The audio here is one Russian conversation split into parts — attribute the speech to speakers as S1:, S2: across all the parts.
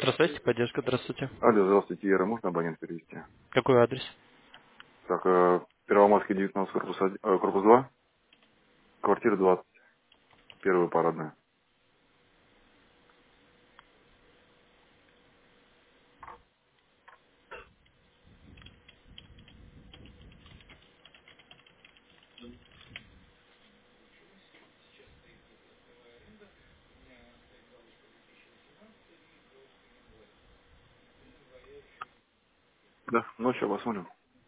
S1: Здравствуйте, поддержка, здравствуйте.
S2: Алло, здравствуйте, Ира, можно абонент перевести?
S1: Какой адрес?
S2: Так, Первомайский, 19, корпус 2, квартира 20, первая парадная. Да, ночью посмотрим.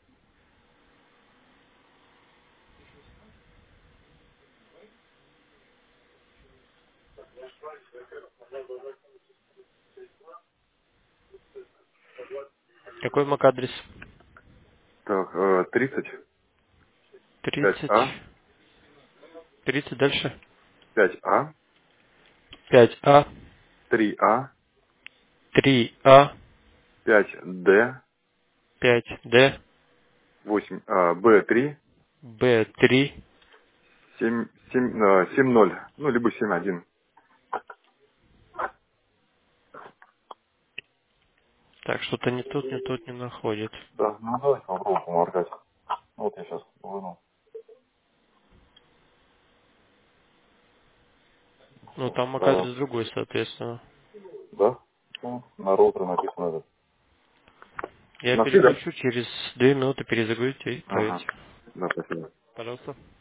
S1: Какой МАК адрес?
S2: Так, 30,
S1: 30.
S2: 5А,
S1: 30 дальше.
S2: 5А,
S1: 5А,
S2: 3А,
S1: 3А,
S2: 5Д,
S1: 5Д,
S2: 8, Б3,
S1: Б3.
S2: 7.0, ну, либо 7.1.
S1: Так, что-то не тут не находит.
S2: Да, ну давайте попробуем поморгать. Вот я сейчас вынул.
S1: Ну, там МАК
S2: Да,
S1: адрес другой, соответственно.
S2: да? Ну, на роутере написано это.
S1: Я
S2: Нашли, да?
S1: переключу, через 2 минуты перезагрузите и
S2: Ага,
S1: отправите.
S2: да, спасибо.
S1: Пожалуйста.